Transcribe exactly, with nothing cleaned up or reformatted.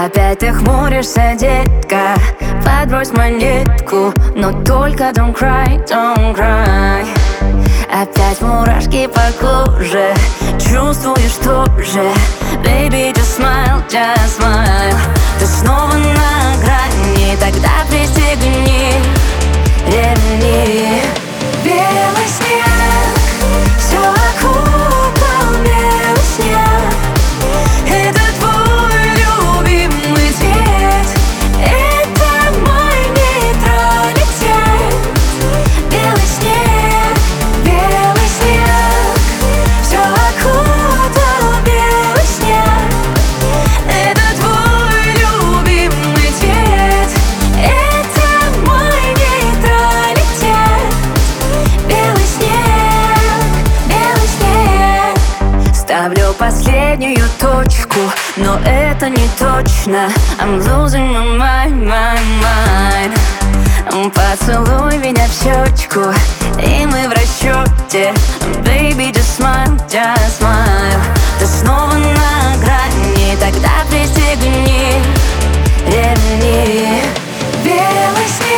Опять ты хмуришься, детка, подбрось монетку, но только don't cry, don't cry. Опять мурашки по коже, чувствуешь тоже. Baby, just smile, just smile. Ты снова на грани, тогда пристегни ремни. Белый снег, все окутал белый снег. Это твой любимый цвет, это мой нейтралитет. Белый снег, белый снег, все окутал белый снег. Это твой любимый цвет, это мой нейтралитет. Белый снег, белый снег. Ставлю последнюю точку, но это не точно. I'm losing my mind, my mind. Поцелуй меня в щечку, и мы в расчете. Baby, just smile, just smile. Ты снова на грани, тогда пристегни ремни. Белый снег.